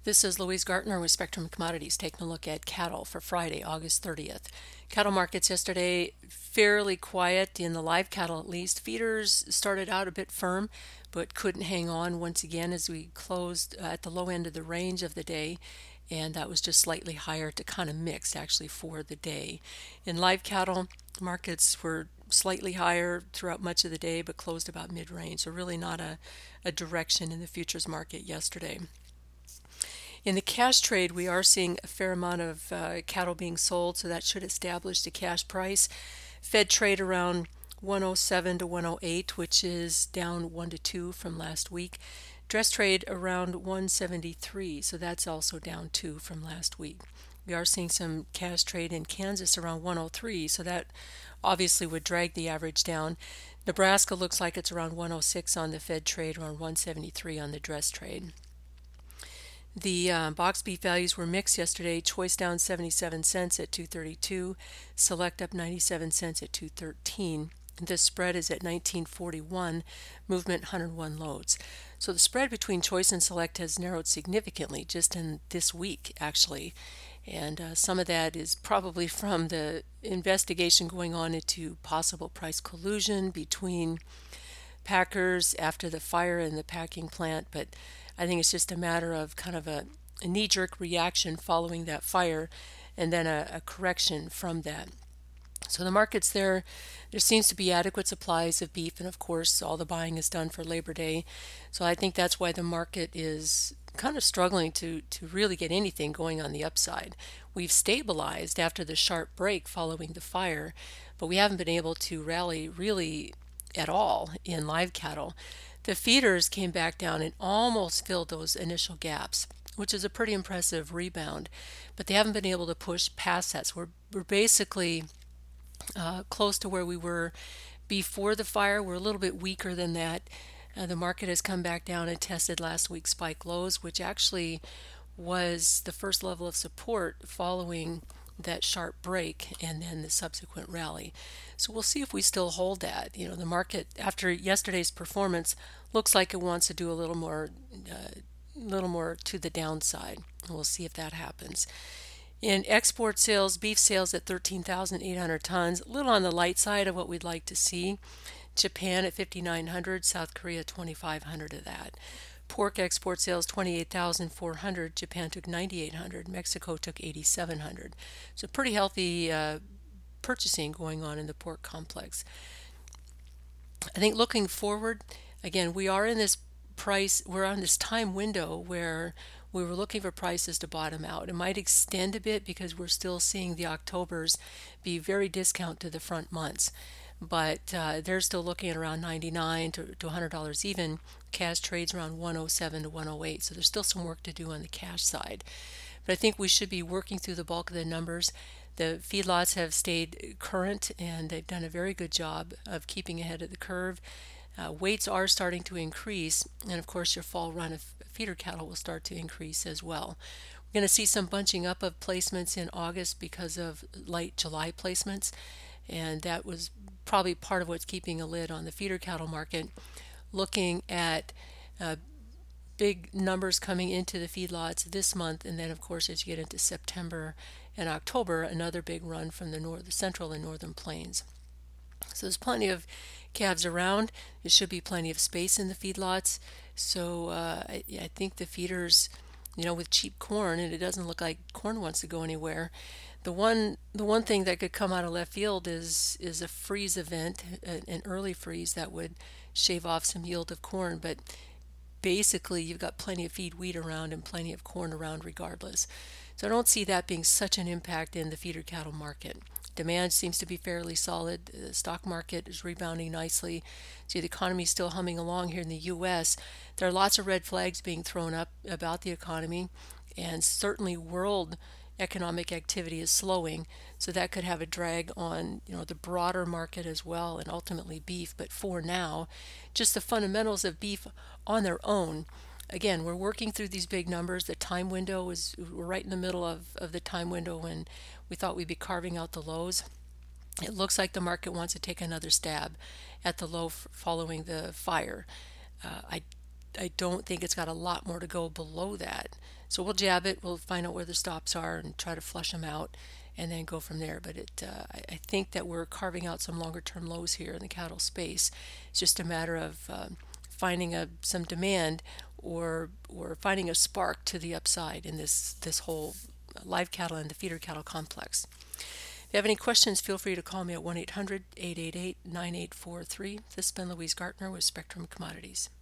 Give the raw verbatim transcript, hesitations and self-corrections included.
This is Louise Gartner with Spectrum Commodities taking a look at cattle for Friday, August thirtieth. Cattle markets yesterday fairly quiet in the live cattle at least. Feeders started out a bit firm but couldn't hang on once again as we closed at the low end of the range of the day, and that was just slightly higher to kind of mixed actually for the day. In live cattle, markets were slightly higher throughout much of the day but closed about mid-range, so really not a, a direction in the futures market yesterday. In the cash trade, we are seeing a fair amount of uh, cattle being sold, so that should establish the cash price. Fed trade around one oh seven to one oh eight, which is down one to two from last week. Dress trade around one seventy-three, so that's also down two from last week. We are seeing some cash trade in Kansas around one oh three, so that obviously would drag the average down. Nebraska looks like it's around one oh six on the Fed trade, around one seventy-three on the dress trade. The uh, box beef values were mixed yesterday. Choice down seventy-seven cents at two thirty-two, Select up ninety-seven cents at two thirteen. This spread is at nineteen forty-one, movement one hundred one loads. So the spread between Choice and Select has narrowed significantly just in this week, actually. And uh, some of that is probably from the investigation going on into possible price collusion between packers after the fire in the packing plant, but I think it's just a matter of kind of a, a knee-jerk reaction following that fire and then a, a correction from that. So the markets there, there seems to be adequate supplies of beef, and of course all the buying is done for Labor Day. So I think that's why the market is kind of struggling to, to really get anything going on the upside. We've stabilized after the sharp break following the fire, but we haven't been able to rally really at all in live cattle. The feeders came back down and almost filled those initial gaps, which is a pretty impressive rebound, but they haven't been able to push past that. So we're, we're basically uh, close to where we were before the fire. We're a little bit weaker than that. Uh, the market has come back down and tested last week's spike lows, which actually was the first level of support following that sharp break and then the subsequent rally. So we'll see if we still hold that. You know, the market after yesterday's performance looks like it wants to do a little more, uh, little more to the downside. We'll see if that happens. In export sales, beef sales at thirteen thousand eight hundred tons, a little on the light side of what we'd like to see. Japan at fifty-nine hundred, South Korea twenty-five hundred of that. Pork export sales twenty-eight thousand four hundred, Japan took ninety-eight hundred, Mexico took eighty-seven hundred. So pretty healthy uh, purchasing going on in the pork complex. I think looking forward, again, we are in this price, we're on this time window where we were looking for prices to bottom out. It might extend a bit because we're still seeing the Octobers be very discount to the front months. But uh, they're still looking at around ninety-nine to, to one hundred dollars even. Cash trades around one oh seven to one oh eight, so there's still some work to do on the cash side. But I think we should be working through the bulk of the numbers. The feedlots have stayed current, and they've done a very good job of keeping ahead of the curve. Uh, weights are starting to increase, and of course your fall run of feeder cattle will start to increase as well. We're going to see some bunching up of placements in August because of light July placements, and that was probably part of what's keeping a lid on the feeder cattle market. Looking at uh, big numbers coming into the feedlots this month, and then of course as you get into September and October, another big run from the north, the central and northern plains. So there's plenty of calves around. There should be plenty of space in the feedlots. So uh, I, I think the feeders, you know, with cheap corn, and it doesn't look like corn wants to go anywhere. The one, the one thing that could come out of left field is is a freeze event, an early freeze that would shave off some yield of corn. But basically, you've got plenty of feed wheat around and plenty of corn around regardless. So I don't see that being such an impact in the feeder cattle market. Demand seems to be fairly solid. The stock market is rebounding nicely. See, the economy is still humming along here in the U S. There are lots of red flags being thrown up about the economy, and certainly world economic activity is slowing, so that could have a drag on, you know, the broader market as well, and ultimately beef. But for now, just the fundamentals of beef on their own. Again, we're working through these big numbers. The time window is, we're right in the middle of, of the time window when we thought we'd be carving out the lows. It looks like the market wants to take another stab at the low f- following the fire. Uh, I I don't think it's got a lot more to go below that. So we'll jab it, we'll find out where the stops are and try to flush them out and then go from there. But it, uh, I, I think that we're carving out some longer term lows here in the cattle space. It's just a matter of um, finding a, some demand or or finding a spark to the upside in this, this whole live cattle and the feeder cattle complex. If you have any questions, feel free to call me at one eight hundred, eight eight eight, nine eight four three. This has been Louise Gartner with Spectrum Commodities.